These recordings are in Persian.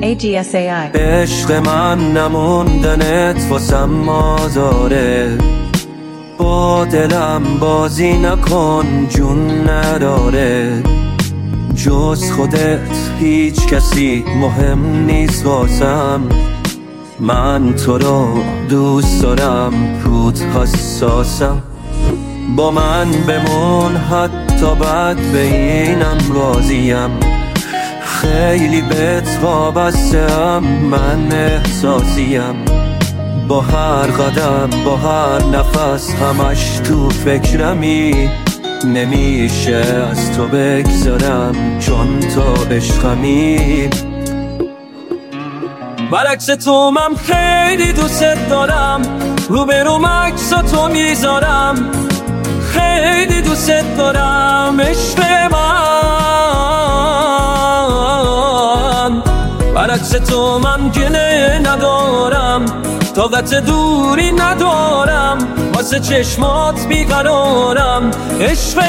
AGSAI. عشق من نموندنت واسم آزاره، با دلم بازی نکن جون نداره، جز خودت هیچ کسی مهم نیست واسم، من تو رو دوست دارم رود حساسم، با من بمون حتی بد به اینم راضیم، خیلی بهت وابسته‌ام من احساسیم، با هر قدم با هر نفس همش تو فکرمی، نمیشه از تو بگذارم چون تو عشقمی، برعکس تو من خیلی دوست دارم، روبروم عکس تو میذارم، خیلی دوست دارم عشق من، برعکس تو من گله ندارم، طاقت دوری ندارم، واسه چشمات بیقرارم عشق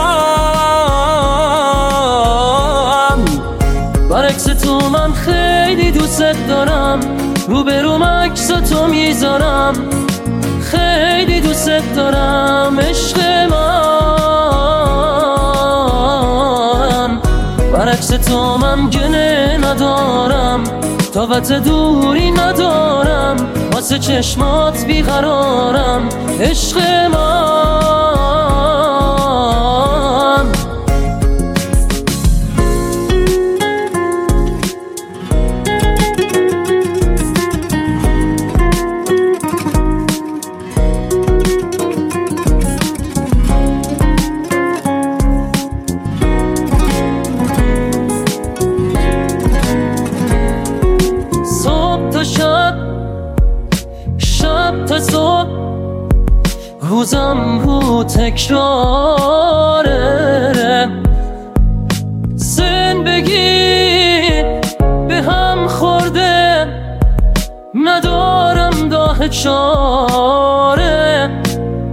من، برعکس تو من خیلی دوست دارم، روبروم عکس تو میذارم، خیلی دوست دارم عشق من، برعکس تو من گله ندارم، طاقت دوری ندارم، واسه چشمات بیقرارم عشق من. شب تا صبح روزم رو تکراره، زندگی به هم خورده ندارم راه چاره،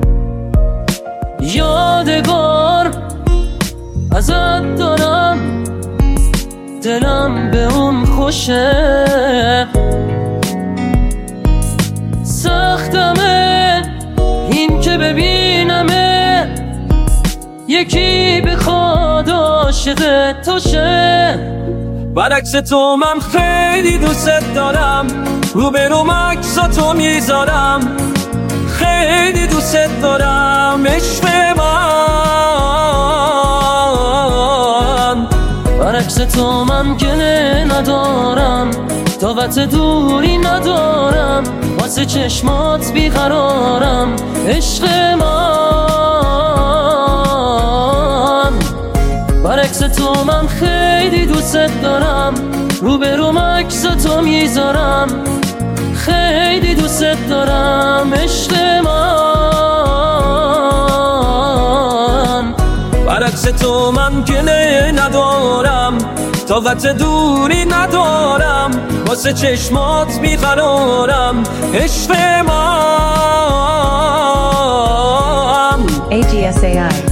یادگار ازت دارم دلم به اون خوشه، سختمه این که ببینمه یکی بخواد عاشق تو شه، برعکس تو من خیلی دوست دارم، روبروم عکس تو میذارم، خیلی دوست دارم عشق من، برعکس تو من گله ندارم، طاقت دوری ندارم، واسه چشمات بیقرارم عشق من، برعکس تو من خیلی دوست دارم، روبروم عکس تو میذارم، خیلی دوست دارم عشق من، برعکس تو من گله ندارم، طاقت دوری ندارم، واسه چشمات بیقرارم عشق من. AGSAI.